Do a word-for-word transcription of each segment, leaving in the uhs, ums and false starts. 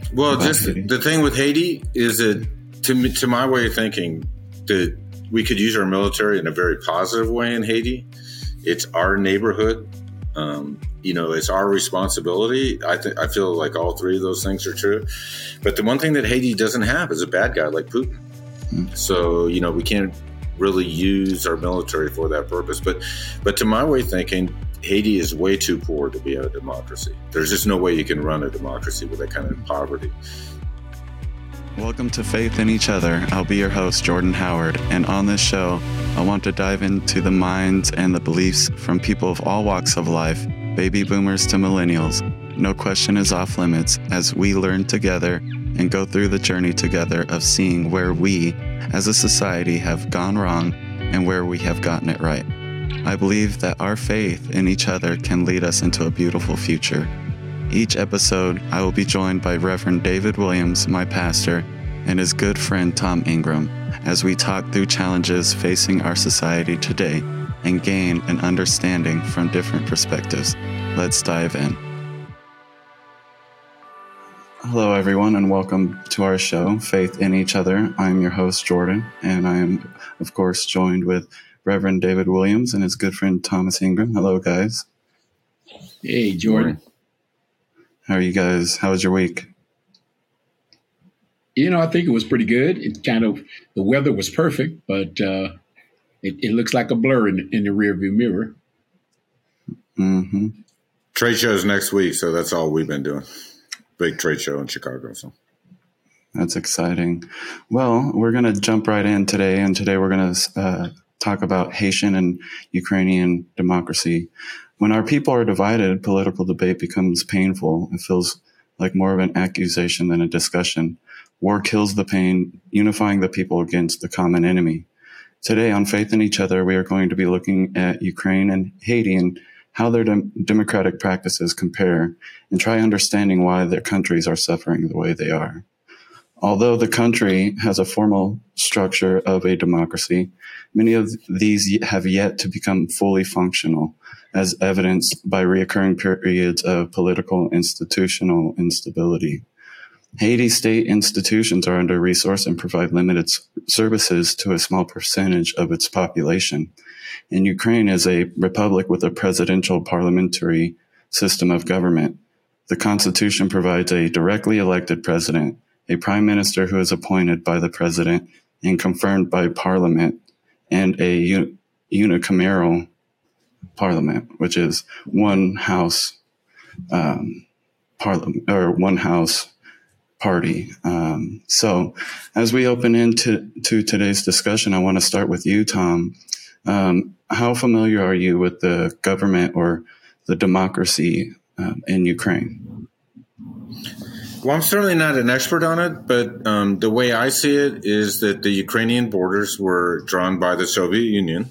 Well, just Haiti? The thing with Haiti is that, to me, to my way of thinking, that we could use our military in a very positive way in Haiti. It's our neighborhood. Um, you know, it's our responsibility. I think I feel like all three of those things are true. But the one thing that Haiti doesn't have is a bad guy like Putin. Mm. So, you know, we can't really use our military for that purpose. But, but to my way of thinking, Haiti is way too poor to be a democracy. There's just no way you can run a democracy with that kind of poverty. Welcome to Faith in Each Other. I'll be your host, Jordan Howard, and on this show, I want to dive into the minds and the beliefs from people of all walks of life, baby boomers to millennials. No question is off limits as we learn together and go through the journey together of seeing where we, as a society, have gone wrong and where we have gotten it right. I believe that our faith in each other can lead us into a beautiful future. Each episode, I will be joined by Reverend David Williams, my pastor, and his good friend Tom Ingram, as we talk through challenges facing our society today and gain an understanding from different perspectives. Let's dive in. Hello, everyone, and welcome to our show, Faith in Each Other. I'm your host, Jordan, and I am, of course, joined with Reverend David Williams and his good friend Thomas Ingram. Hello, guys. Hey, Jordan. How are you guys? How was your week? You know, I think it was pretty good. It kind of, the weather was perfect, but uh, it, it looks like a blur in, in the rearview mirror. Mm-hmm. Trade show's next week, so that's all we've been doing. Big trade show in Chicago. So that's exciting. Well, we're going to jump right in today, and today we're going to uh, talk about Haitian and Ukrainian democracy. When our people are divided, political debate becomes painful. It feels like more of an accusation than a discussion. War kills the pain, unifying the people against the common enemy. Today on Faith in Each Other, we are going to be looking at Ukraine and Haiti and how their dem- democratic practices compare and try understanding why their countries are suffering the way they are. Although the country has a formal structure of a democracy, many of these have yet to become fully functional, as evidenced by reoccurring periods of political institutional instability. Haiti's state institutions are under-resourced and provide limited services to a small percentage of its population. And Ukraine is a republic with a presidential parliamentary system of government. The Constitution provides a directly elected president, a prime minister who is appointed by the president and confirmed by parliament, and a un- unicameral parliament, which is one house um, parliament or one house party. Um, so as we open into to today's discussion, I want to start with you, Tom. Um, how familiar are you with the government or the democracy um, in Ukraine? Well, I'm certainly not an expert on it, but um, the way I see it is that the Ukrainian borders were drawn by the Soviet Union.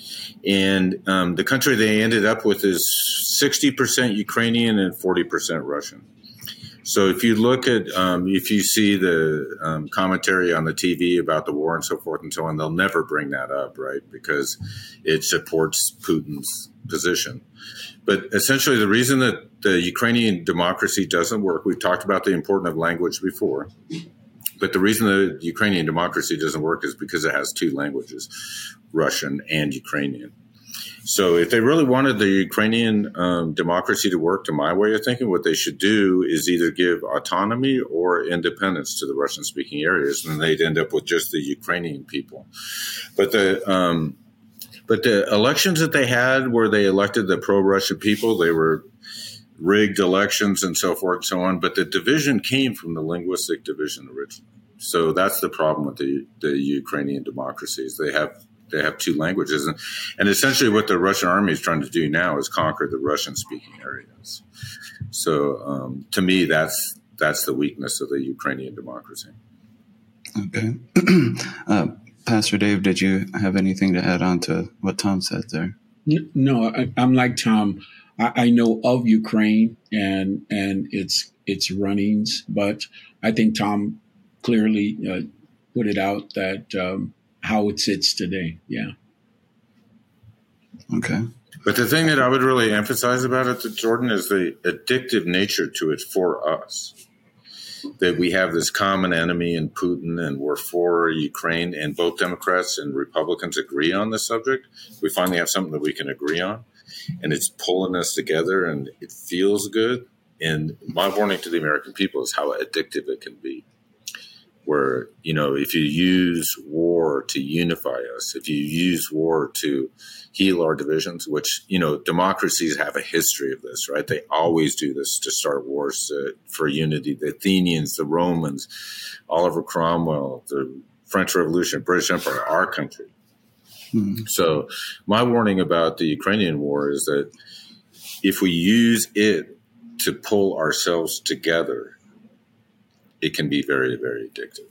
And um, the country they ended up with is sixty percent Ukrainian and forty percent Russian. So if you look at, um, if you see the um, commentary on the T V about the war and so forth and so on, they'll never bring that up, right? Because it supports Putin's position. But essentially the reason that the Ukrainian democracy doesn't work, we've talked about the importance of language before, but the reason the Ukrainian democracy doesn't work is because it has two languages, Russian and Ukrainian. So if they really wanted the Ukrainian um, democracy to work, to my way of thinking, what they should do is either give autonomy or independence to the Russian-speaking areas, and they'd end up with just the Ukrainian people. But the um, but the elections that they had where they elected the pro-Russian people, they were rigged elections and so forth and so on. But the division came from the linguistic division originally. So that's the problem with the, the Ukrainian democracies. They have They have two languages. And, and essentially what the Russian army is trying to do now is conquer the Russian-speaking areas. So um, to me, that's that's the weakness of the Ukrainian democracy. Okay. uh, Pastor Dave, did you have anything to add on to what Tom said there? No, I, I'm like Tom. I, I know of Ukraine and and its its runnings, but I think Tom clearly uh, put it out that um, how it sits today. Yeah. Okay. But the thing that I would really emphasize about it, Jordan, is the addictive nature to it for us. that we have this common enemy in Putin and we're for Ukraine, and both Democrats and Republicans agree on this subject. We finally have something that we can agree on, and it's pulling us together, and it feels good. And my warning to the American people is how addictive it can be. Where, you know, if you use war to unify us, if you use war to heal our divisions, which, you know, democracies have a history of this, right? They always do this to start wars uh, for unity. The Athenians, the Romans, Oliver Cromwell, the French Revolution, British Empire, our country. Mm-hmm. So my warning about the Ukrainian war is that if we use it to pull ourselves together, it can be very, very addictive.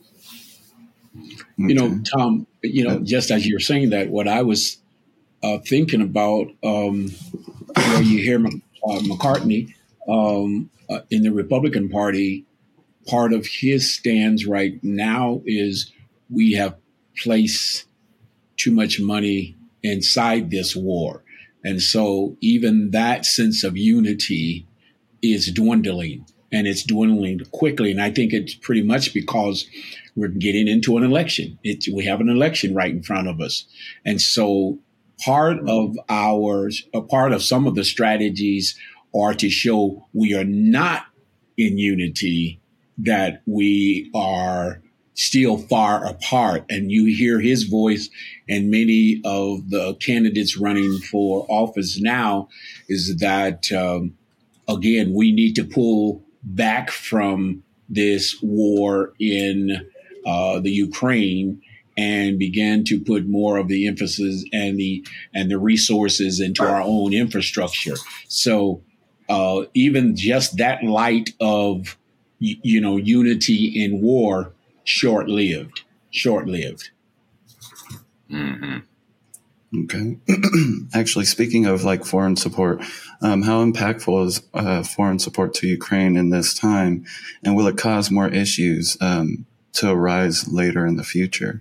You know, Tom, you know, just as you're saying that, what I was uh, thinking about, um, where you hear uh, McCartney um, uh, in the Republican Party, part of his stands right now is we have placed too much money inside this war. And so even that sense of unity is dwindling. And it's dwindling quickly. And I think it's pretty much because we're getting into an election. It's, we have an election right in front of us. And so part of ours, a part of some of the strategies are to show we are not in unity, that we are still far apart. And you hear his voice, and many of the candidates running for office now is that, um, again, we need to pull back from this war in uh, the Ukraine and began to put more of the emphasis and the and the resources into our own infrastructure. So uh, even just that light of, you know, unity in war, short-lived, short-lived. Mm-hmm. Okay. Actually, speaking of like foreign support, um, how impactful is uh, foreign support to Ukraine in this time? And will it cause more issues um, to arise later in the future?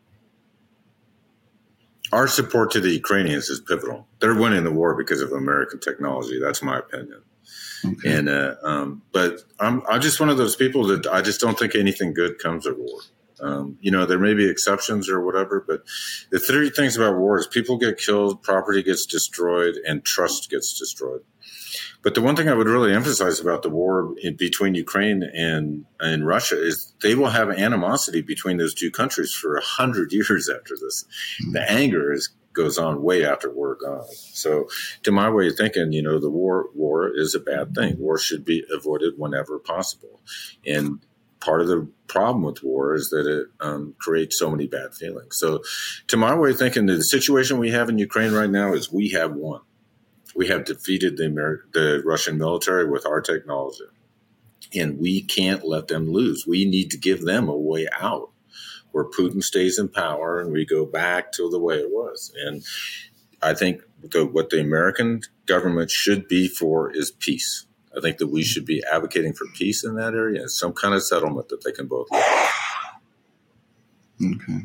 Our support to the Ukrainians is pivotal. They're winning the war because of American technology. That's my opinion. Okay. And uh, um, but I'm I'm just one of those people that I just don't think anything good comes of war. Um, you know, there may be exceptions or whatever, but the three things about war is people get killed, property gets destroyed, and trust gets destroyed. But the one thing I would really emphasize about the war in, between Ukraine and, and Russia is they will have animosity between those two countries for a hundred years after this. Mm-hmm. The anger is goes on way after we're gone. So to my way of thinking, you know, the war war is a bad thing. War should be avoided whenever possible. And part of the problem with war is that it um, creates so many bad feelings. So to my way of thinking, the situation we have in Ukraine right now is we have won. We have defeated the, Amer- the Russian military with our technology, and we can't let them lose. We need to give them a way out where Putin stays in power and we go back to the way it was. And I think the, what the American government should be for is peace. I think that we should be advocating for peace in that area and some kind of settlement that they can both live. Okay.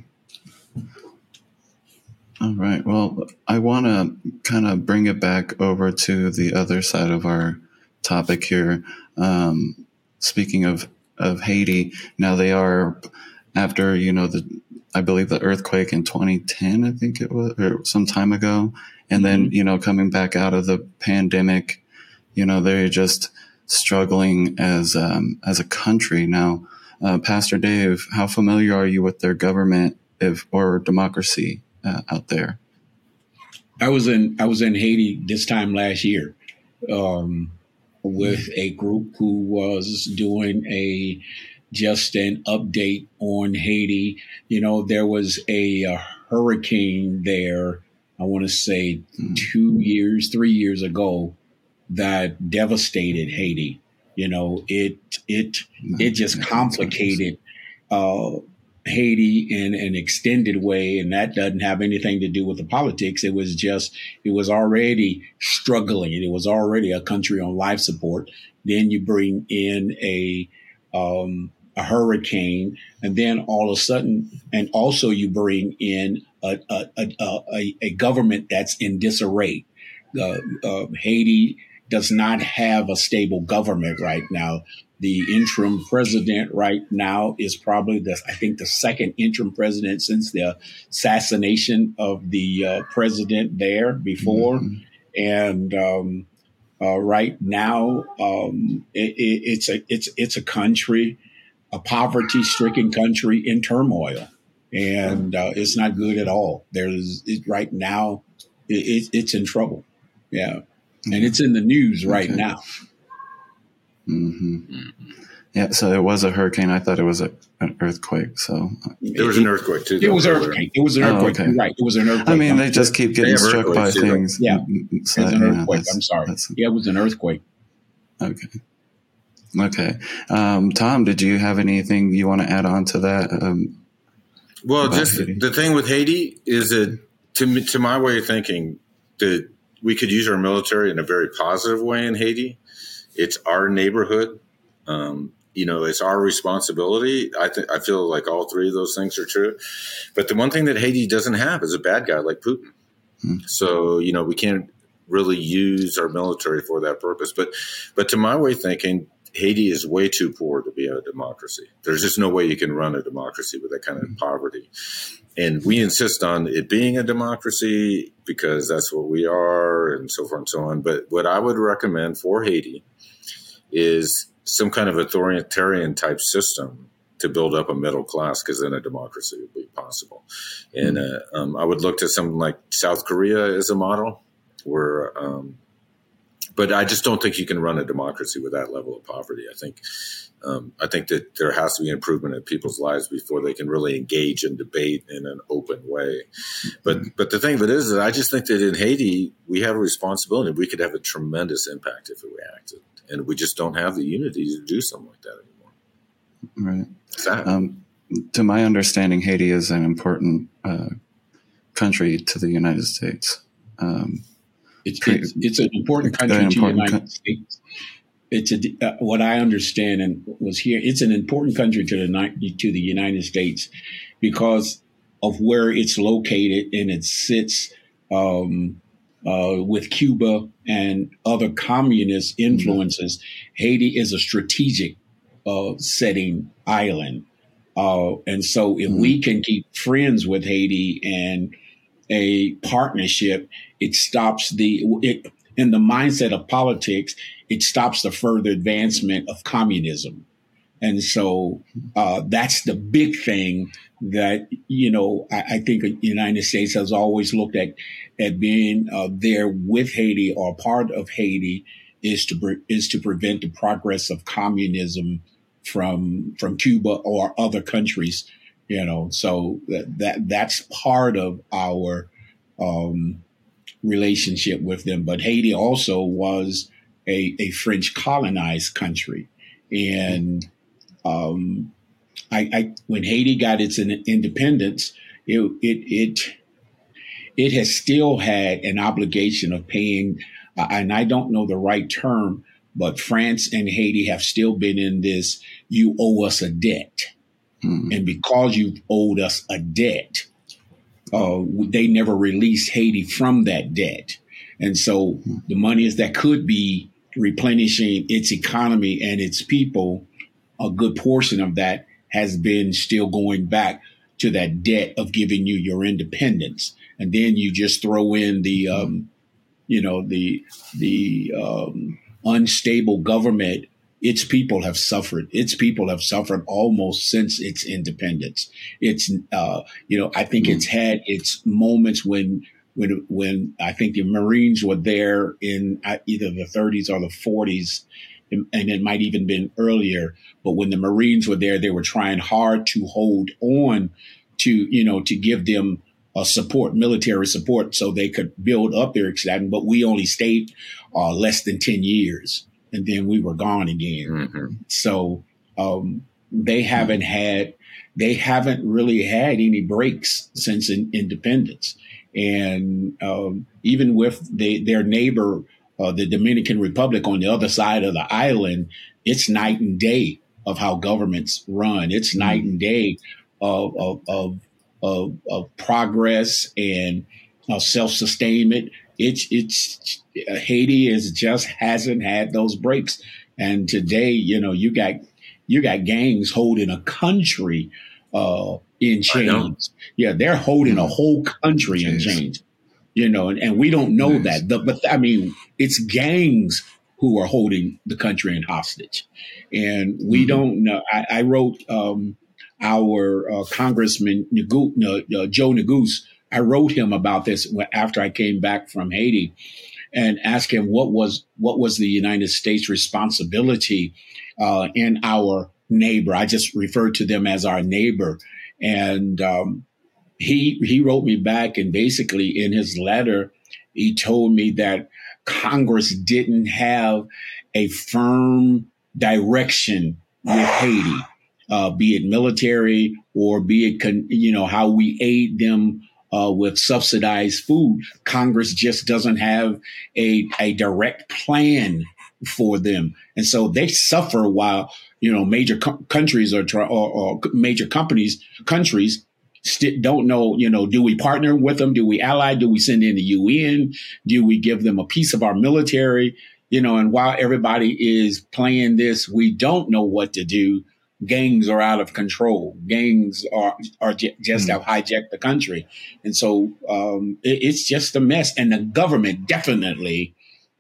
All right. Well, I want to kind of bring it back over to the other side of our topic here. Um, speaking of, of Haiti, now they are after, you know, the, I believe the earthquake in twenty ten, I think it was, or some time ago. And then, you know, coming back out of the pandemic, you know, they're just struggling as, um, as a country. Now, uh, Pastor Dave, how familiar are you with their government if, or democracy uh, out there? I was in, I was in Haiti this time last year, um, with a group who was doing a, just an update on Haiti. You know, there was a, a hurricane there, I want to say mm. two years, three years ago, that devastated Haiti. You know, it it it just complicated uh, Haiti in an extended way, and that doesn't have anything to do with the politics. It was just, it was already struggling. It was already a country on life support. Then you bring in a um, a hurricane, and then all of a sudden, and also you bring in a a, a, a, a government that's in disarray. Uh, uh, Haiti does not have a stable government right now. The interim president right now is probably the, I think, the second interim president since the assassination of the uh, president there before. Mm-hmm. And um, uh, right now, um, it, it, it's a it's it's a country, a poverty-stricken country in turmoil, and uh, it's not good at all. There's it, right now, it, it's in trouble. Yeah, and it's in the news right okay. now. Mm-hmm. Yeah, so it was a hurricane. I thought it was a, an earthquake. So there was an earthquake too. It was an earthquake. It was an earthquake. Oh, okay. Right. It was an earthquake. I mean, they just keep getting struck by things. Yeah, so, it was an earthquake. Yeah, I'm sorry. Yeah, it was an earthquake. Okay. Okay. Um, Tom, did you have anything you want to add on to that? Um, well, just Haiti? The thing with Haiti is that, to me, to my way of thinking, that we could use our military in a very positive way in Haiti. It's our neighborhood. Um, you know, it's our responsibility. I think I feel like all three of those things are true. But the one thing that Haiti doesn't have is a bad guy like Putin. Hmm. So, you know, we can't really use our military for that purpose. But, but to my way of thinking, Haiti is way too poor to be a democracy. There's just no way you can run a democracy with that kind of poverty. And we insist on it being a democracy because that's what we are and so forth and so on. But what I would recommend for Haiti is some kind of authoritarian type system to build up a middle class, because then a democracy would be possible. And uh, um, I would look to something like South Korea as a model where um, but I just don't think you can run a democracy with that level of poverty. I think um, I think that there has to be improvement in people's lives before they can really engage in debate in an open way. But but the thing of it is that I just think that in Haiti, we have a responsibility. We could have a tremendous impact if we acted. And we just don't have the unity to do something like that anymore. Right. Sad. Um, to my understanding, Haiti is an important uh, country to the United States. Um It's, it's, it's an important country an important to the United co- States. It's a, uh, what I understand and was here. It's an important country to the to the United States because of where it's located, and it sits um, uh, with Cuba and other communist influences. Mm-hmm. Haiti is a strategic uh, setting island, uh, and so if mm-hmm. we can keep friends with Haiti and a partnership, it stops the it, in the mindset of politics. It stops the further advancement of communism, and so uh, that's the big thing that you know. I, I think the United States has always looked at at being uh, there with Haiti or part of Haiti is to pre- is to prevent the progress of communism from from Cuba or other countries. You know, so that, that that's part of our um, relationship with them. But Haiti also was a, a French colonized country. And um, I, I, when Haiti got its independence, it, it, it, it has still had an obligation of paying, uh, and I don't know the right term, but France and Haiti have still been in this, you owe us a debt. And because you've owed us a debt, uh, they never released Haiti from that debt. And so the monies that could be replenishing its economy and its people, a good portion of that has been still going back to that debt of giving you your independence. And then you just throw in the, um, you know, the the um, unstable government. Its people have suffered. Its people have suffered almost since its independence. It's, uh, you know, I think mm-hmm. it's had its moments when, when, when I think the Marines were there in either the thirties or the forties, and, and it might even been earlier. But when the Marines were there, they were trying hard to hold on to, you know, to give them uh, support, military support, so they could build up their excitement. But we only stayed uh, less than ten years. And then we were gone again. Mm-hmm. So um, they haven't had, they haven't really had any breaks since in, independence. And um, even with the, their neighbor, uh, the Dominican Republic on the other side of the island, it's night and day of how governments run. It's mm-hmm. night and day of of of, of, of progress and uh, self-sustainment. it's it's Haiti is just hasn't had those breaks. And today, you know, you got you got gangs holding a country uh, in chains. Yeah, they're holding a whole country Jeez. in chains. You know, and, and we don't know nice. that. The, but I mean, it's gangs who are holding the country in hostage, and we mm-hmm. don't know. I, I wrote um, our uh, Congressman Nagu, uh, Joe Neguse. I wrote him about this after I came back from Haiti, and asked him what was what was the United States' responsibility uh, in our neighbor. I just referred to them as our neighbor, and um, he he wrote me back, and basically in his letter, he told me that Congress didn't have a firm direction with Haiti, uh, be it military or be it, con- you know, how we aid them uh, with subsidized food. Congress just doesn't have a, a direct plan for them. And so they suffer while, you know, major co- countries are try- or, or major companies, countries St- don't know, you know, do we partner with them? Do we ally? Do we send in the U N? Do we give them a piece of our military? You know, and while everybody is playing this, we don't know what to do. Gangs are out of control. Gangs are are j- just mm. have hijacked the country. And so um, it, it's just a mess. And the government definitely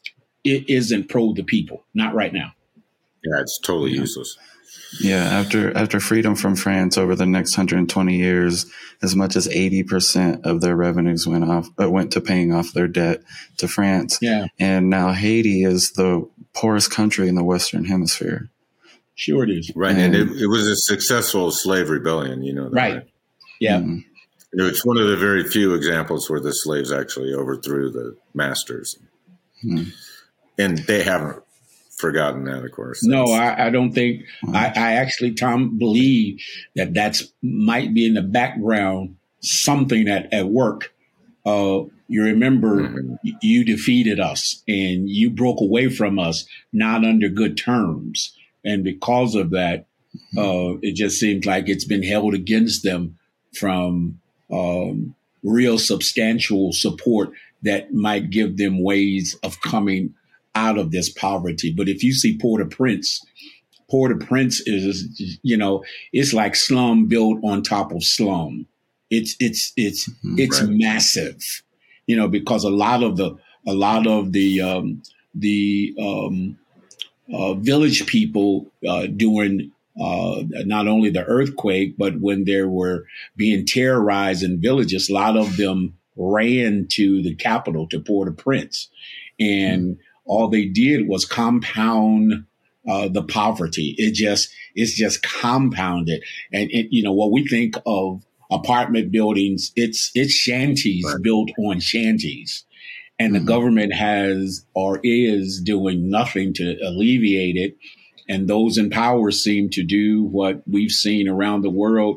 it isn't pro the people. Not right now. Yeah, it's totally yeah. useless. Yeah, after after freedom from France over the next one hundred twenty years, as much as eighty percent of their revenues went off uh, went to paying off their debt to France. Yeah. And now Haiti is the poorest country in the Western Hemisphere. Sure it is. Right. And, and it, it was a successful slave rebellion, you know. That, right. right. Yeah. Mm. It's one of the very few examples where the slaves actually overthrew the masters. Mm. And they haven't forgotten that, of course. No, I, I don't think I, I actually, Tom, believe that that's might be in the background, something at, at work. Uh, you remember mm-hmm. you defeated us and you broke away from us, not under good terms. And because of that, uh, it just seems like it's been held against them from um, real substantial support that might give them ways of coming out of this poverty. But if you see Port-au-Prince, Port-au-Prince is, you know, it's like slum built on top of slum. It's, it's, it's, mm-hmm, it's right. massive, you know, because a lot of the, a lot of the, um, the, um, uh, village people, uh, during, uh, not only the earthquake, but when there were being terrorized in villages, a lot of them ran to the capital, to Port-au-Prince. And, mm-hmm. all they did was compound uh, the poverty. It just it's just compounded, and it, you know what we think of apartment buildings. It's it's shanties right. built on shanties, and mm-hmm. the government has or is doing nothing to alleviate it. And those in power seem to do what we've seen around the world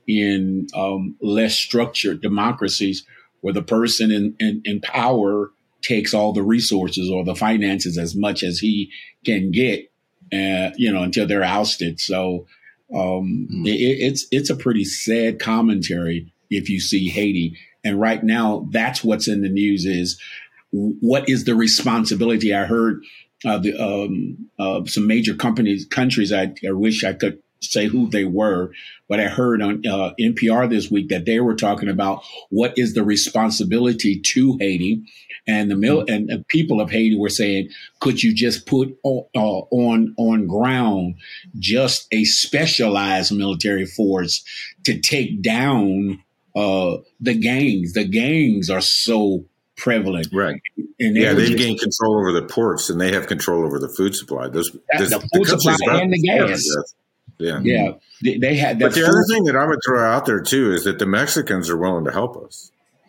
in um, less structured democracies, where the person in, in, in power takes all the resources or the finances as much as he can get, uh, you know, until they're ousted. So um, mm. it, it's it's a pretty sad commentary if you see Haiti. And right now, that's what's in the news is what is the responsibility? I heard uh, the um, uh, some major companies, countries, I, I wish I could say who they were, but I heard on uh, N P R this week that they were talking about what is the responsibility to Haiti. And the mil- and the people of Haiti were saying, could you just put on, uh, on on ground just a specialized military force to take down uh, the gangs? The gangs are so prevalent, right? And they yeah, they've just, gained control over the ports, and they have control over the food supply. Those this, the food the supply and the gas. Yeah, yeah, they, they had. That but the food- other thing that I would throw out there too is that the Mexicans are willing to help us.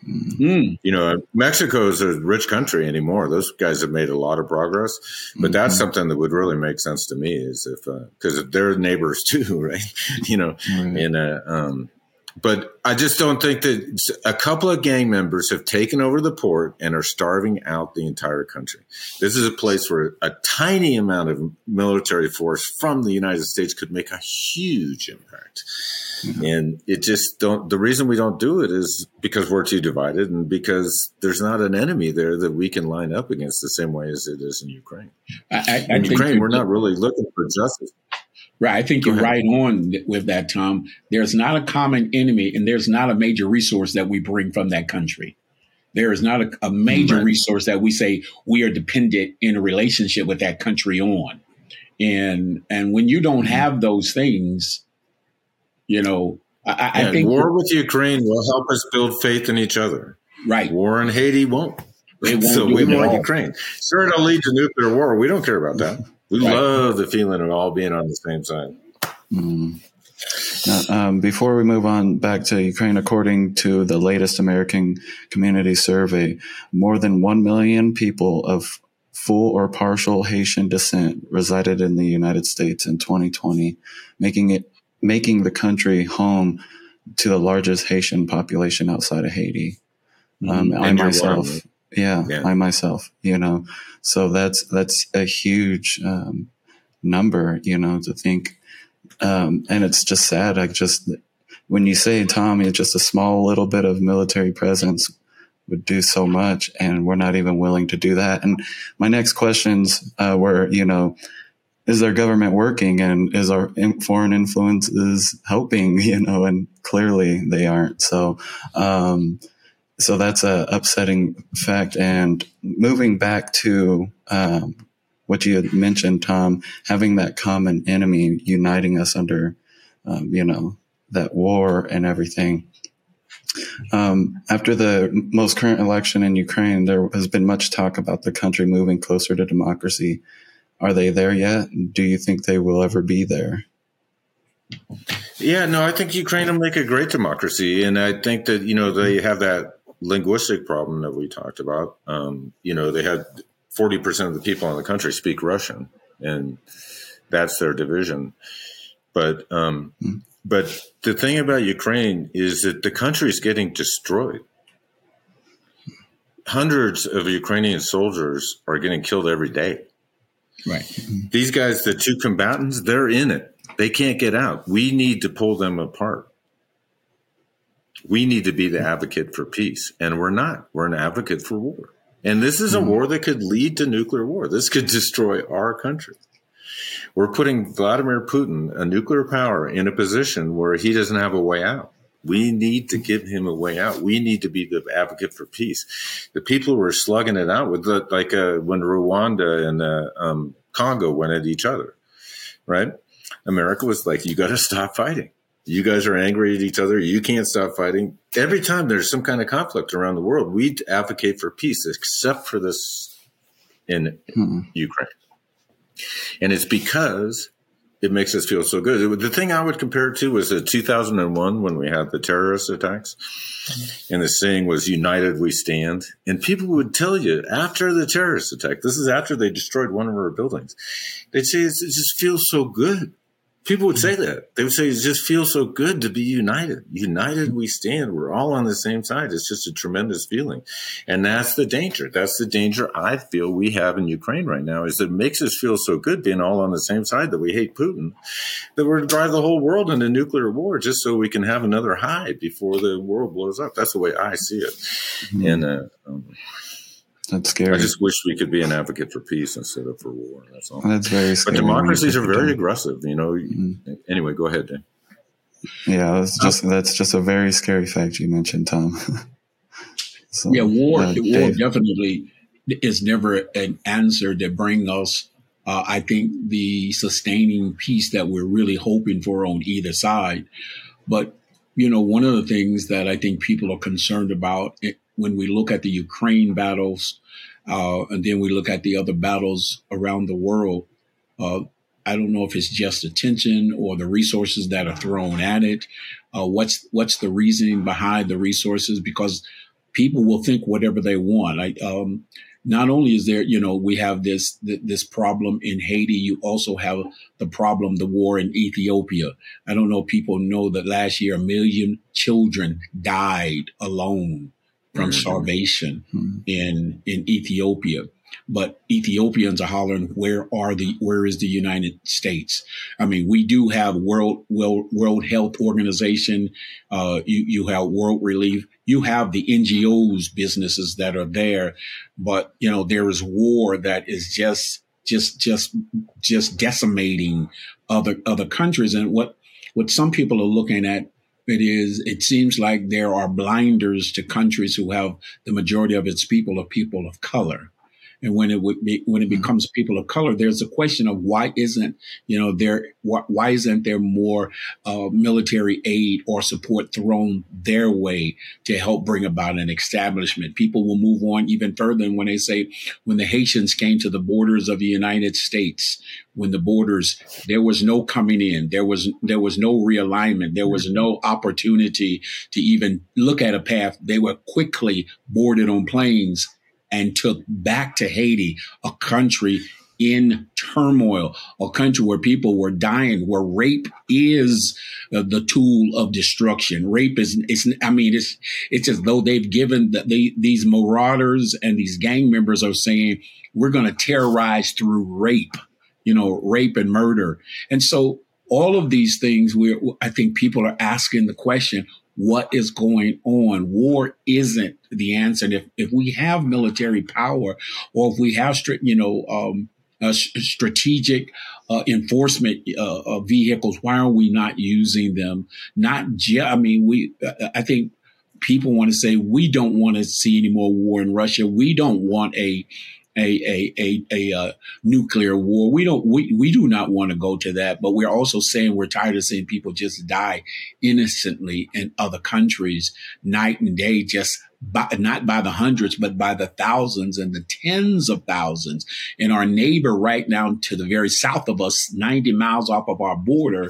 Mm. You know, Mexico is a rich country anymore. Those guys have made a lot of progress, but mm-hmm. that's something that would really make sense to me is if, because uh, they're neighbors too, right? You know, right. and, uh, um, But I just don't think that a couple of gang members have taken over the port and are starving out the entire country. This is a place where a tiny amount of military force from the United States could make a huge impact. Mm-hmm. And it just don't, the reason we don't do it is because we're too divided and because there's not an enemy there that we can line up against the same way as it is in Ukraine. I, I, in I Ukraine, we're not really looking for justice. Right. I think you're right on with that, Tom. There's not a common enemy and there's not a major resource that we bring from that country. There is not a, a major right. resource that we say we are dependent in a relationship with that country on. And and when you don't have those things, you know, I, I yeah, think war with Ukraine will help us build faith in each other. Right. War in Haiti won't. It won't so do we it want all. Ukraine. Sure, it'll lead to nuclear war. We don't care about that. We right. love the feeling of all being on the same side. Mm. Now, um, before we move on back to Ukraine, according to the latest American Community Survey, more than one million people of full or partial Haitian descent resided in the United States in twenty twenty, making it making the country home to the largest Haitian population outside of Haiti. Um, I myself, one, yeah, yeah, I myself, you know, so that's that's a huge um, number, you know, to think. Um, and it's just sad. I just, when you say, Tom, it's just a small little bit of military presence would do so much, and we're not even willing to do that. And my next questions uh, were, you know, is our government working, and is our in- foreign influences helping, you know, and clearly they aren't. So, um, so that's a upsetting fact. And moving back to, um, what you had mentioned, Tom, having that common enemy uniting us under, um, you know, that war and everything. Um, after the most current election in Ukraine, there has been much talk about the country moving closer to democracy. Are they there yet? Do you think they will ever be there? Yeah, no, I think Ukraine will make a great democracy. And I think that, you know, they have that linguistic problem that we talked about. Um, you know, they had forty percent of the people in the country speak Russian, and that's their division. But um, mm. but the thing about Ukraine is that the country is getting destroyed. Hundreds of Ukrainian soldiers are getting killed every day. Right. These guys, the two combatants, they're in it. They can't get out. We need to pull them apart. We need to be the advocate for peace, and we're not. We're an advocate for war. And this is a mm. war that could lead to nuclear war. This could destroy our country. We're putting Vladimir Putin, a nuclear power, in a position where he doesn't have a way out. We need to give him a way out. We need to be the advocate for peace. The people who are slugging it out with the, like uh, when Rwanda and uh, um, Congo went at each other, right? America was like, you got to stop fighting. You guys are angry at each other. You can't stop fighting. Every time there's some kind of conflict around the world, we advocate for peace, except for this in hmm. Ukraine. And it's because it makes us feel so good. The thing I would compare it to was in two thousand one when we had the terrorist attacks. And the saying was, united we stand. And people would tell you after the terrorist attack, this is after they destroyed one of our buildings, they'd say, it just feels so good. People would say that. They would say, it just feels so good to be united. United we stand. We're all on the same side. It's just a tremendous feeling. And that's the danger. That's the danger I feel we have in Ukraine right now, is that it makes us feel so good being all on the same side that we hate Putin, that we're to drive the whole world into nuclear war just so we can have another high before the world blows up. That's the way I see it. Mm-hmm. And, uh, um, that's scary. I just wish we could be an advocate for peace instead of for war. That's all. That's very scary. But democracies are very aggressive, you know. Mm-hmm. Anyway, go ahead, Dan. Yeah, that's just that's just a very scary fact you mentioned, Tom. so, yeah, war, uh, war definitely is never an answer that brings us, uh, I think, the sustaining peace that we're really hoping for on either side. But, you know, one of the things that I think people are concerned about it, when we look at the Ukraine battles, uh, and then we look at the other battles around the world, uh, I don't know if it's just attention or the resources that are thrown at it. Uh, what's what's the reasoning behind the resources? Because people will think whatever they want. I, um, not only is there, you know, we have this this problem in Haiti, you also have the problem, the war in Ethiopia. I don't know if people know that last year a million children died alone from mm-hmm. starvation mm-hmm. in in Ethiopia. But Ethiopians are hollering, where are the where is the United States? I mean, we do have World World, World Health Organization. Uh, you, you have World Relief. You have the N G Os, businesses that are there. But, you know, there is war that is just just just just decimating other other countries. And what what some people are looking at, it is it seems like there are blinders to countries who have the majority of its people are people of color. And when it would be, when it becomes people of color, there's a question of why isn't, you know, there, why, why isn't there more uh, military aid or support thrown their way to help bring about an establishment? People will move on even further. And when they say, when the Haitians came to the borders of the United States, when the borders, there was no coming in, there was, there was no realignment, there was no opportunity to even look at a path. They were quickly boarded on planes and took back to Haiti, a country in turmoil, a country where people were dying, where rape is uh, the tool of destruction. Rape is, it's, I mean, it's, it's as though they've given the, the, these marauders and these gang members are saying, we're going to terrorize through rape, you know, rape and murder. And so all of these things, we I think people are asking the question, what is going on? War isn't the answer. And if, if we have military power, or if we have, you know, um, uh, strategic uh, enforcement uh, uh, vehicles, why are we not using them? Not just, I mean, we, I think people want to say, we don't want to see any more war in Russia. We don't want a, a, a, a, a, uh, nuclear war. We don't, we, we do not want to go to that, but we're also saying we're tired of seeing people just die innocently in other countries night and day, just by, not by the hundreds, but by the thousands and the tens of thousands. And our neighbor right now to the very south of us, ninety miles off of our border,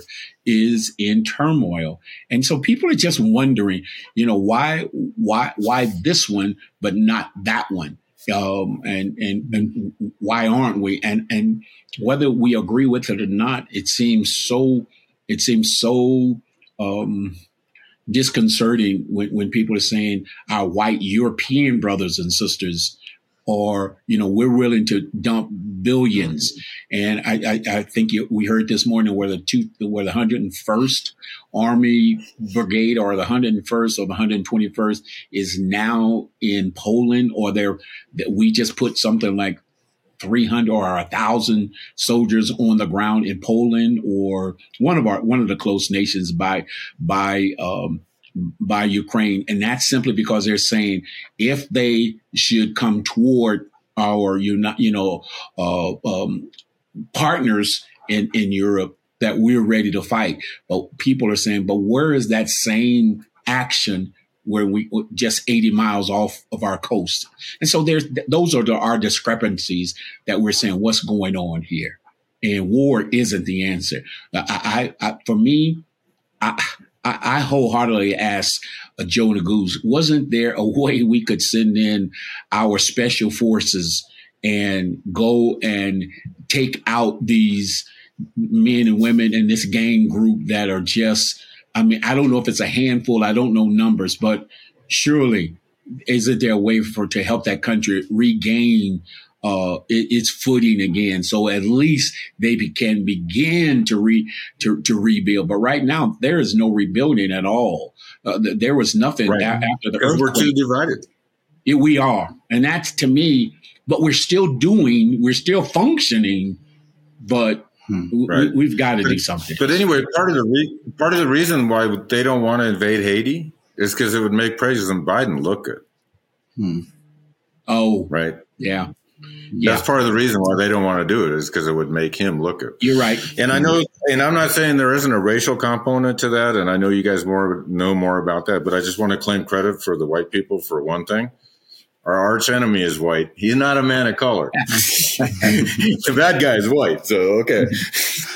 is in turmoil. And so people are just wondering, you know, why, why, why this one, but not that one? Um, and, and, and why aren't we? And, and whether we agree with it or not, it seems so, it seems so, um, disconcerting when, when people are saying our white European brothers and sisters are, you know, we're willing to dump billions. And I, I, I think you, we heard this morning where the two, where the one hundred first Army Brigade or the one hundred first or the one hundred twenty-first is now in Poland, or they're, we just put something like three hundred or one thousand soldiers on the ground in Poland, or one of our, one of the close nations by, by, um, by Ukraine. And that's simply because they're saying if they should come toward our, you know, uh, um, partners in, in Europe, that we're ready to fight. But people are saying, but where is that same action where we just eighty miles off of our coast? And so there's, those are the, our discrepancies that we're saying, what's going on here? And war isn't the answer. I, I, I for me, I, I wholeheartedly ask uh, Joe Neguse, wasn't there a way we could send in our special forces and go and take out these men and women in this gang group that are just, I mean, I don't know if it's a handful, I don't know numbers, but surely isn't there a way for to help that country regain Uh, it, its footing again, so at least they be, can begin to re to, to rebuild. But right now, there is no rebuilding at all. Uh, th- there was nothing right. a- after the because earthquake. We're too divided. Yeah, we are, and that's to me. But we're still doing, we're still functioning, but hmm. right. we, we've got to do something. But anyway, part of the re- part of the reason why they don't want to invade Haiti is because it would make President Biden look good. Hmm. Oh, right, yeah. Yeah. That's part of the reason why they don't want to do it, is because it would make him look good. You're right. And I know, and I'm not saying there isn't a racial component to that, and I know you guys more know more about that, but I just want to claim credit for the white people for one thing. Our arch enemy is white. He's not a man of color. The bad guy is white, so okay.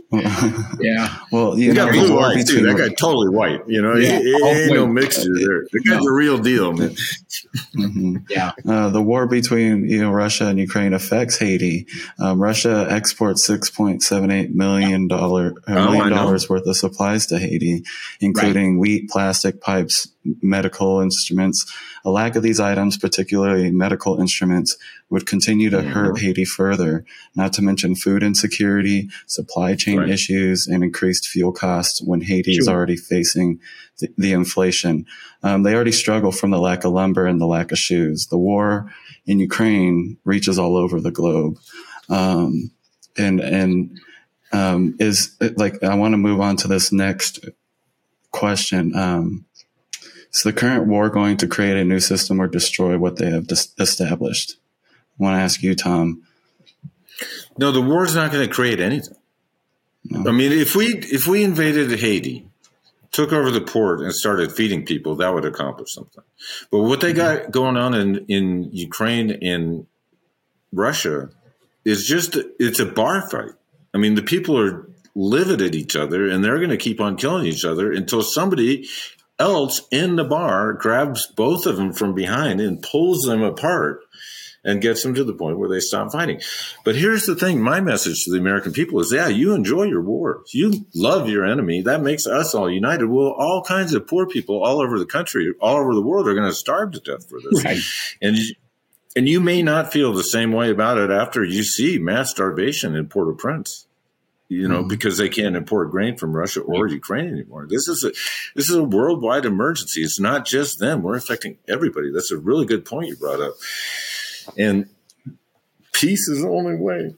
Yeah. Well, you He know, got the blue war eyes too. between That guy totally white. You know, Yeah. it, it Oh, ain't wait. no mixture there. The guy's No. the real deal, man. Mhm. Yeah. Uh, the war between you know Russia and Ukraine affects Haiti. Um, Russia exports six point seven eight million dollar uh, Oh, million I know. dollars worth of supplies to Haiti, including wheat, plastic pipes, medical instruments. A lack of these items, particularly medical instruments, would continue to Mhm. hurt Haiti further. Not to mention food insecurity, supply chain Right. issues, and increased fuel costs when Haiti is Sure. already facing the, the inflation. Um, they already struggle from the lack of lumber and the lack of shoes. The war in Ukraine reaches all over the globe. Um, and, and, um, is like, I want to move on to this next question. Um, is the current war going to create a new system or destroy what they have dis- established? I want to ask you, Tom. No, the war's not going to create anything. No. I mean, if we if we invaded Haiti, took over the port, and started feeding people, that would accomplish something. But what they got going on in, in Ukraine and Russia is just it's a bar fight. I mean, the people are livid at each other, and they're going to keep on killing each other until somebody else in the bar grabs both of them from behind and pulls them apart and gets them to the point where they stop fighting. But here's the thing. My message to the American people is, yeah, you enjoy your wars. You love your enemy. That makes us all united. Well, all kinds of poor people all over the country, all over the world are going to starve to death for this. Right. And, and you may not feel the same way about it after you see mass starvation in Port-au-Prince. You know, mm-hmm. because they can't import grain from Russia or right. Ukraine anymore. This is a this is a worldwide emergency. It's not just them. We're affecting everybody. That's a really good point you brought up. And peace is the only way.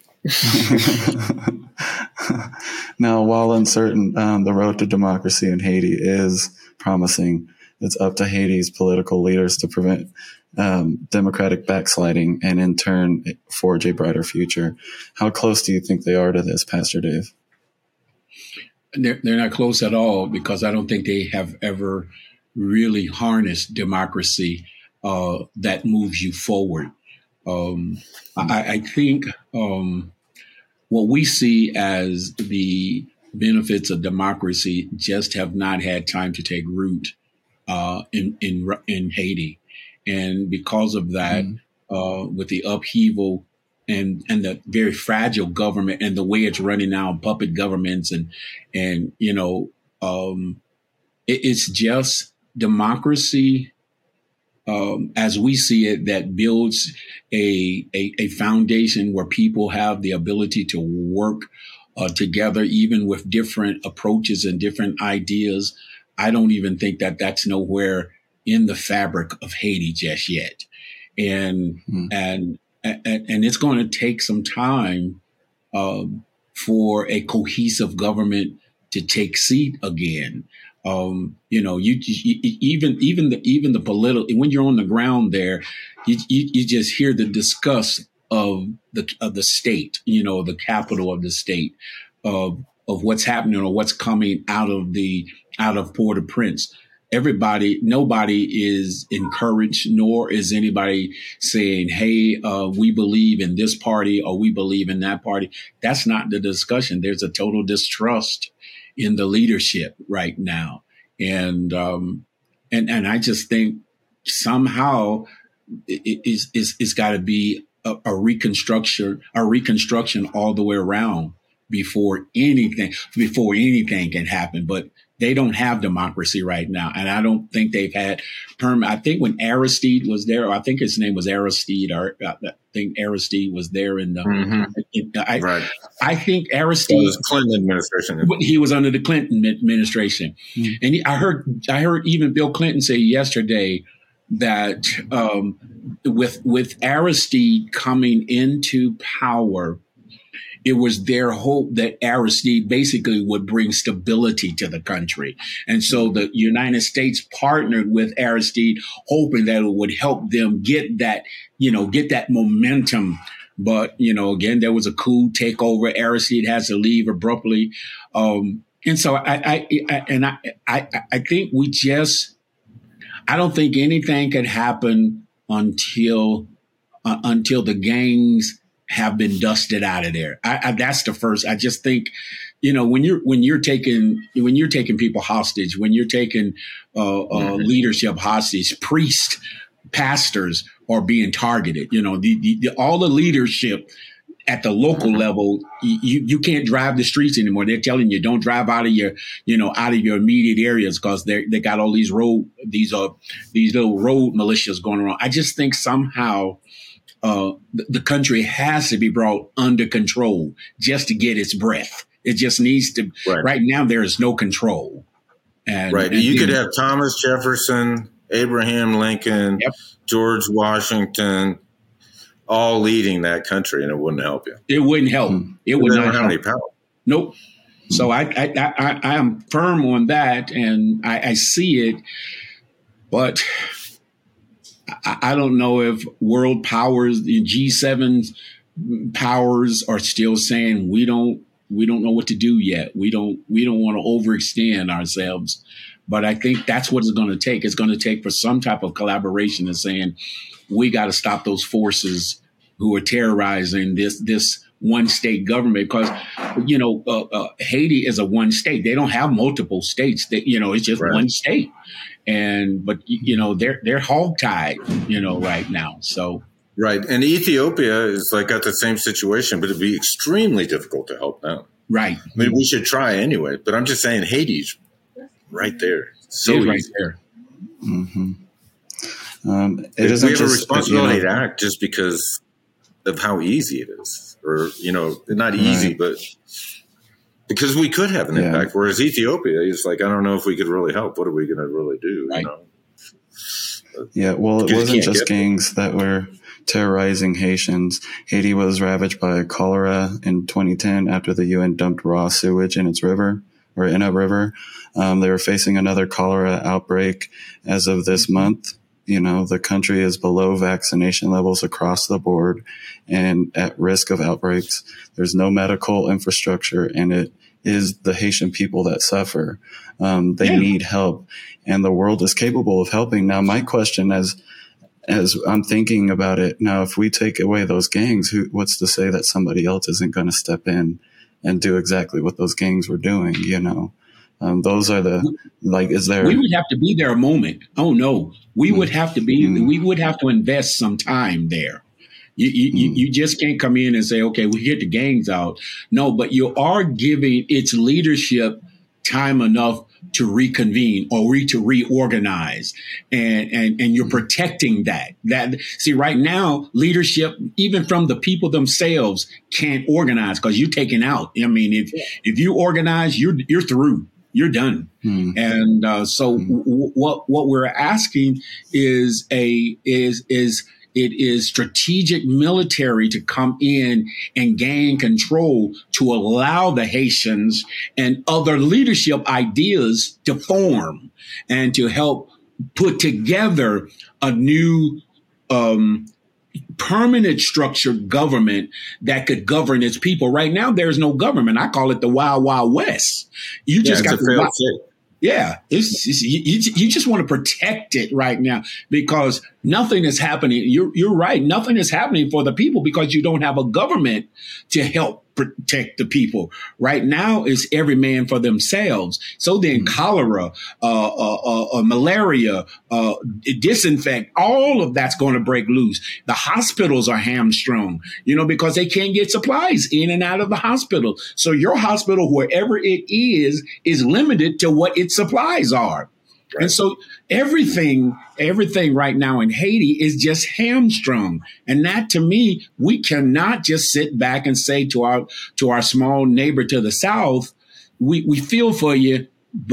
Now, while uncertain, um, the road to democracy in Haiti is promising. It's up to Haiti's political leaders to prevent um, democratic backsliding and in turn forge a brighter future. How close do you think they are to this, Pastor Dave? They're, they're not close at all, because I don't think they have ever really harnessed democracy uh, that moves you forward. Um, I, I think um, what we see as the benefits of democracy just have not had time to take root uh, in, in in Haiti. And because of that, mm-hmm. uh, with the upheaval and and the very fragile government and the way it's running now, puppet governments and and you know, um, it, it's just democracy um, as we see it that builds a, a a foundation where people have the ability to work uh, together, even with different approaches and different ideas. I don't even think that that's nowhere in the fabric of Haiti just yet. And, mm. and, and, and it's going to take some time, um, for a cohesive government to take seat again. Um, you know, you, you even, even the, even the political, when you're on the ground there, you, you, you just hear the disgust of the, of the state, you know, the capital of the state, of, of what's happening or what's coming out of the, out of Port-au-Prince. Everybody, nobody is encouraged, nor is anybody saying, hey, uh, we believe in this party or we believe in that party. That's not the discussion. There's a total distrust in the leadership right now. And, um, and, and I just think somehow it, it's, it's, it's got to be a, a reconstruction, a reconstruction all the way around before anything, before anything can happen. But they don't have democracy right now. And I don't think they've had perm. I think when Aristide was there, or I think his name was Aristide, or I think Aristide was there in the, mm-hmm. in, I, right. I think Aristide it was Clinton administration. He was under the Clinton administration. Mm-hmm. And he, I heard, I heard even Bill Clinton say yesterday that, um, with, with Aristide coming into power, it was their hope that Aristide basically would bring stability to the country. And so the United States partnered with Aristide, hoping that it would help them get that, you know, get that momentum. But, you know, again, there was a coup takeover. Aristide has to leave abruptly. Um, and so I, I, I and I, I, I think we just, I don't think anything could happen until, uh, until the gangs have been dusted out of there. I, I, that's the first. I just think you know, when you're when you're taking when you're taking people hostage, when you're taking uh, uh, mm-hmm. leadership hostage, priests, pastors are being targeted. You know, the, the, the all the leadership at the local level, you, you can't drive the streets anymore. They're telling you don't drive out of your, you know, out of your immediate areas because they they got all these road these uh these little road militias going around. I just think somehow uh, the, the country has to be brought under control just to get its breath. It just needs to. Right, right now, there is no control. And, right, and, you could have Thomas Jefferson, Abraham Lincoln, yep. George Washington, all leading that country, and it wouldn't help you. It wouldn't help. Mm-hmm. It would they not don't have help. any power. Nope. Mm-hmm. So I, I, I, I am firm on that, and I, I see it, but I, I don't know if world powers, the G seven powers, are still saying we don't we don't know what to do yet. We don't we don't want to overextend ourselves. But I think that's what it's going to take. It's going to take for some type of collaboration and saying we got to stop those forces who are terrorizing this this one state government. Because, you know, uh, uh, Haiti is a one state. They don't have multiple states. They, you know, it's just right. one state. And but, you know, they're they're hogtied, you know, right now. So. Right. And Ethiopia is like got the same situation, but it'd be extremely difficult to help them. Right. I mean, we should try anyway. But I'm just saying Haiti's right there. So it's right there. Mm-hmm. Um, it we have just, a responsibility you know, to act just because of how easy it is. Or, you know, not easy, right. but because we could have an yeah. impact. Whereas Ethiopia is like, I don't know if we could really help. What are we going to really do? Right. You know? Yeah, well, it wasn't just gangs that were terrorizing Haitians. Haiti was ravaged by cholera in twenty ten after the U N dumped raw sewage in its river or in a river. Um, they were facing another cholera outbreak as of this month. You know, the country is below vaccination levels across the board and at risk of outbreaks. There's no medical infrastructure, and it is the Haitian people that suffer. Um, they yeah. need help, and the world is capable of helping. Now, my question as as I'm thinking about it now, if we take away those gangs, who, what's to say that somebody else isn't going to step in and do exactly what those gangs were doing? You know, um, those are the, like, is there? We would have to be there a moment. Oh no, we mm. would have to be, mm. we would have to invest some time there. You, you, mm. you just can't come in and say, okay, we get the gangs out. No, but you are giving its leadership time enough to reconvene or re to reorganize, and, and, and you're protecting that. That see, right now, leadership, even from the people themselves, can't organize because you're taken out. I mean, if yeah. if you organize, you're you're through. You're done. Hmm. And uh, so hmm. w- what what we're asking is a is is it is strategic military to come in and gain control to allow the Haitians and other leadership ideas to form and to help put together a new um, permanent structured government that could govern its people. Right now, there's no government. I call it the Wild Wild West. You just yeah, got to. Yeah, it's, it's, you, you just want to protect it right now because nothing is happening. You're, you're right. Nothing is happening for the people because you don't have a government to help protect the people. Right now, it's every man for themselves. So then mm-hmm. cholera, uh, uh, uh, uh, malaria, uh, disinfect, all of that's going to break loose. The hospitals are hamstrung, you know, because they can't get supplies in and out of the hospital. So your hospital, wherever it is, is limited to what its supplies are. Right. And so everything, everything right now in Haiti is just hamstrung. And that, to me, we cannot just sit back and say to our to our small neighbor to the south, we, we feel for you,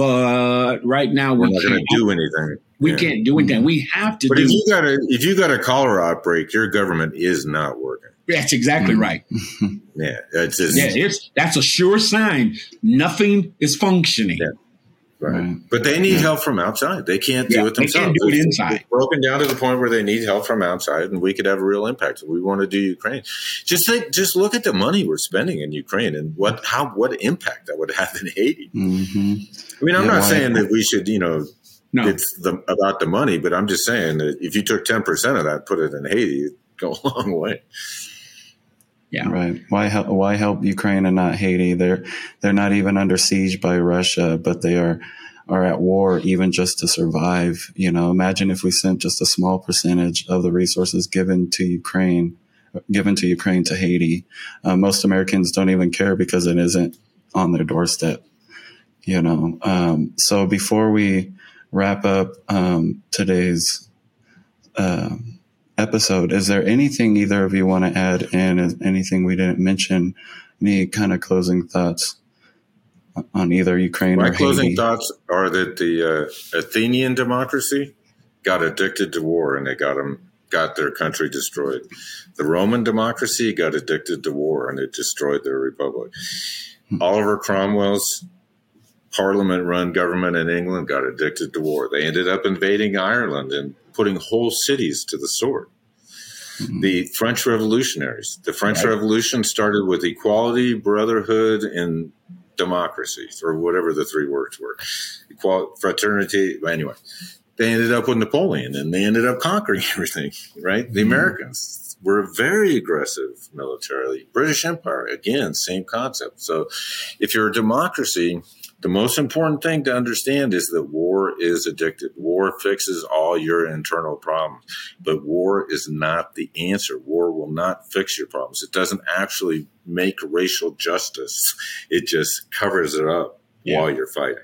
but right now we're we not going to do anything. We yeah. can't do anything. We have to. But do if you got a if you got a cholera outbreak, your government is not working. That's exactly mm-hmm. right. yeah, that's just, yeah, it's that's a sure sign. Nothing is functioning. Yeah. Right. right. But they need yeah. help from outside. They can't do yeah, it themselves. They can't do it inside. It's broken down to the point where they need help from outside, and we could have a real impact. We want to do Ukraine. Just think, just look at the money we're spending in Ukraine and what how what impact that would have in Haiti. Mm-hmm. I mean, I'm yeah, not why? saying that we should, you know, no. it's the, about the money, but I'm just saying that if you took ten percent of that, put it in Haiti, it'd go a long way. Yeah. Right. Why help? Why help Ukraine and not Haiti? They're they're not even under siege by Russia, but they are are at war even just to survive. You know, imagine if we sent just a small percentage of the resources given to Ukraine, given to Ukraine to Haiti. Uh, most Americans don't even care because it isn't on their doorstep. You know. Um, so before we wrap up um, today's Uh, episode, is there anything either of you want to add in? Anything we didn't mention? Any kind of closing thoughts on either Ukraine My or closing Haiti? thoughts are that the uh, Athenian democracy got addicted to war and they got them got their country destroyed. The Roman democracy got addicted to war and it destroyed their republic. Hmm. Oliver Cromwell's parliament-run government in England got addicted to war. They ended up invading Ireland and putting whole cities to the sword. Mm-hmm. The French revolutionaries. The French right. Revolution started with equality, brotherhood, and democracy, or whatever the three words were. Equality, fraternity. Anyway, they ended up with Napoleon, and they ended up conquering everything, right? The mm-hmm. Americans were very aggressive militarily. British Empire, again, same concept. So if you're a democracy, the most important thing to understand is that war is addictive. War fixes all your internal problems, but war is not the answer. War will not fix your problems. It doesn't actually make racial justice. It just covers it up yeah. while you're fighting.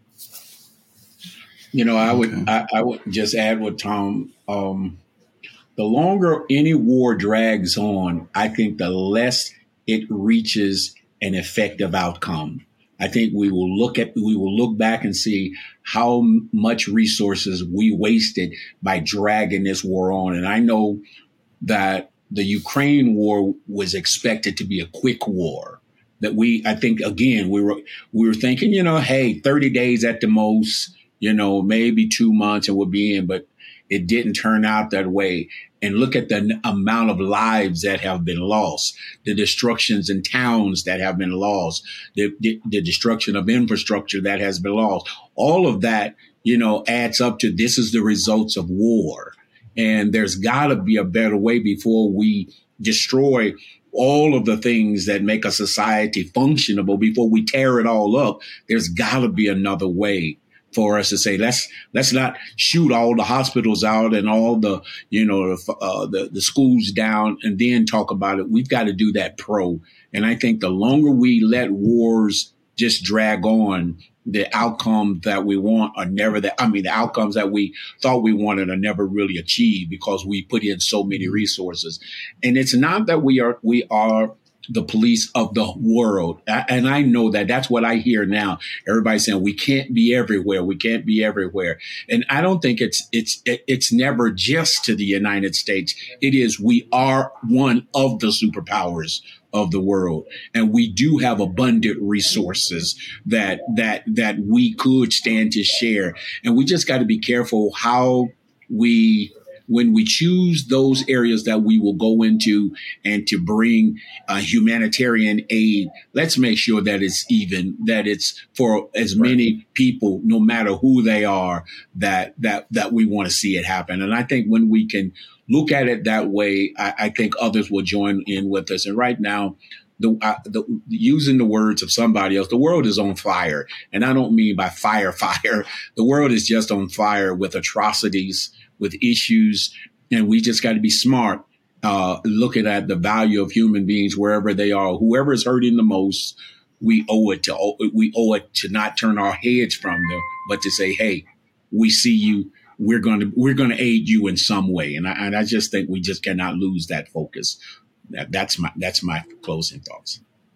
You know, I would okay. I, I would just add with Tom. Um, the longer any war drags on, I think the less it reaches an effective outcome. I think we will look at we will look back and see how much resources we wasted by dragging this war on. And I know that the Ukraine war was expected to be a quick war. That we, I think, again, we were we were thinking, you know, hey, thirty days at the most, you know, maybe two months and we'll be in. But it didn't turn out that way. And look at the amount of lives that have been lost, the destructions in towns that have been lost, the, the, the destruction of infrastructure that has been lost. All of that, you know, adds up to this is the results of war. And there's got to be a better way before we destroy all of the things that make a society functionable, before we tear it all up. There's got to be another way for us to say, let's let's not shoot all the hospitals out and all the, you know, the, uh, the, the schools down and then talk about it. We've got to do that pro. And I think the longer we let wars just drag on, the outcomes that we want are never that. I mean, the outcomes that we thought we wanted are never really achieved because we put in so many resources. And it's not that we are we are the police of the world. And I know that that's what I hear now. Everybody's saying we can't be everywhere. We can't be everywhere. And I don't think it's, it's, it's never just to the United States. It is, we are one of the superpowers of the world. And we do have abundant resources that, that, that we could stand to share. And we just got to be careful how we, when we choose those areas that we will go into and to bring uh, humanitarian aid, let's make sure that it's even, that it's for as right. many people, no matter who they are, that that that we want to see it happen. And I think when we can look at it that way, I, I think others will join in with us. And right now, The, uh, the, using the words of somebody else, the world is on fire. And I don't mean by fire, fire. The world is just on fire with atrocities, with issues. And we just got to be smart, uh, looking at the value of human beings wherever they are. Whoever is hurting the most, we owe it to, we owe it to not turn our heads from them, but to say, hey, we see you. We're going to, we're going to aid you in some way. And I, and I just think we just cannot lose that focus. That, that's my that's my closing thoughts.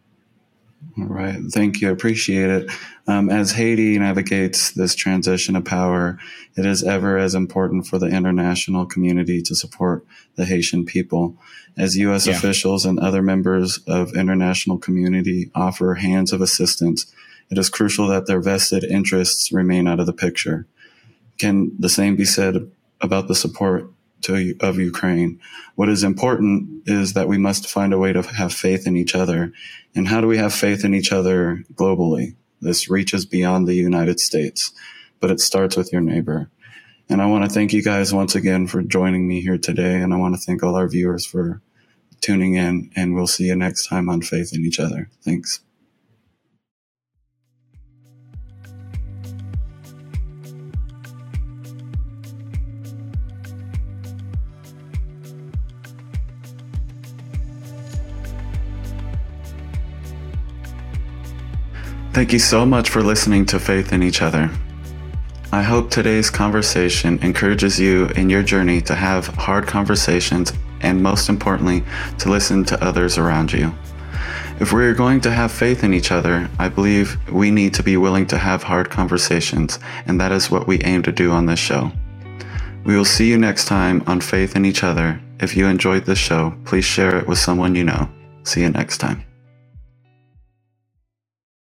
All right. Thank you. I appreciate it. Um, as Haiti navigates this transition of power, it is ever as important for the international community to support the Haitian people. As U S yeah. officials and other members of international community offer hands of assistance, it is crucial that their vested interests remain out of the picture. Can the same be said about the support to, of Ukraine? What is important is that we must find a way to have faith in each other. And how do we have faith in each other globally? This reaches beyond the United States, but it starts with your neighbor. And I want to thank you guys once again for joining me here today. And I want to thank all our viewers for tuning in, and we'll see you next time on Faith in Each Other. Thanks. Thank you so much for listening to Faith in Each Other. I hope today's conversation encourages you in your journey to have hard conversations and, most importantly, to listen to others around you. If we're going to have faith in each other, I believe we need to be willing to have hard conversations, and that is what we aim to do on this show. We will see you next time on Faith in Each Other. If you enjoyed this show, please share it with someone you know. See you next time.